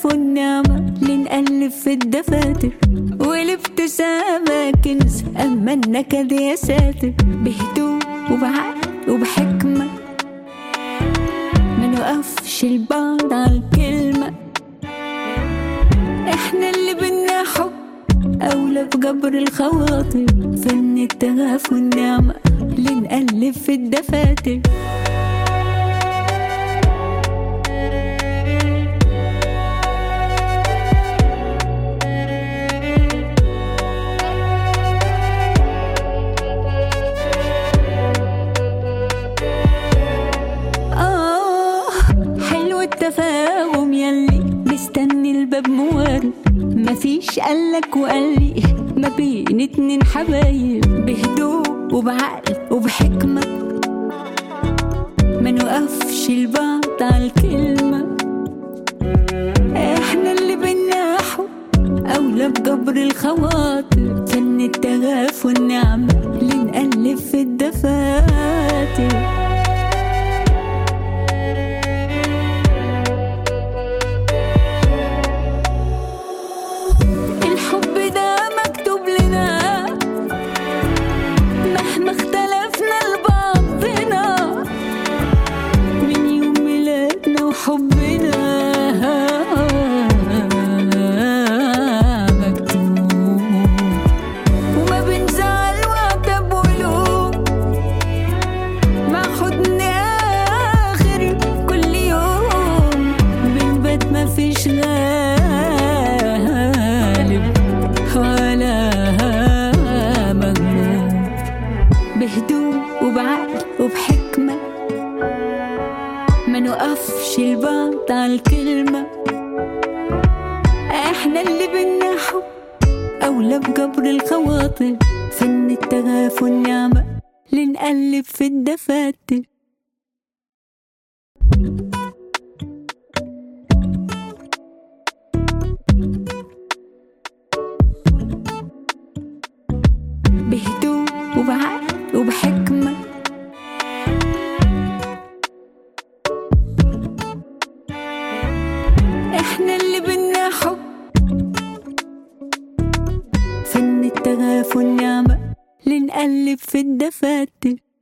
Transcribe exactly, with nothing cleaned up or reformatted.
التغافل والنعمة لنألف في الدفاتر، والابتسامة كنز أما النكد يا ساتر. بهدوء وبعقل وبحكمة ما نوقفش البعض عالكلمة، احنا اللي بدنا حب أولى بجبر الخواطر. فن التغافل والنعمة لنألف في الدفاتر. التفاهم يلي مستني الباب موارد، مفيش قالك وقالي ما بين اتنين حبايب. بهدوء وبعقل وبحكمة ما نوقفش البعض عالكلمة، احنا اللي بينا حب أولى بجبر الخواطر. فن التغافل والنعمة لنألف في الدفاتر. حبنا مكتوب وما بنزعل وعتب وقلوب، مع حضن آخر كل يوم بنبات ما فيش غالب ولا مغلوب. بهدوء وبعقل وبحكمة ما نوقفش البعض عالكلمة، احنا اللي بدنا حب أولى بجبر الخواطر. فن التغافل والنعمة لنقلب في الدفاتر. بهدوء وبعقل وبحكمة احنا اللي بدنا حب. فن التغافل والنعمة لنقلب في الدفاتر.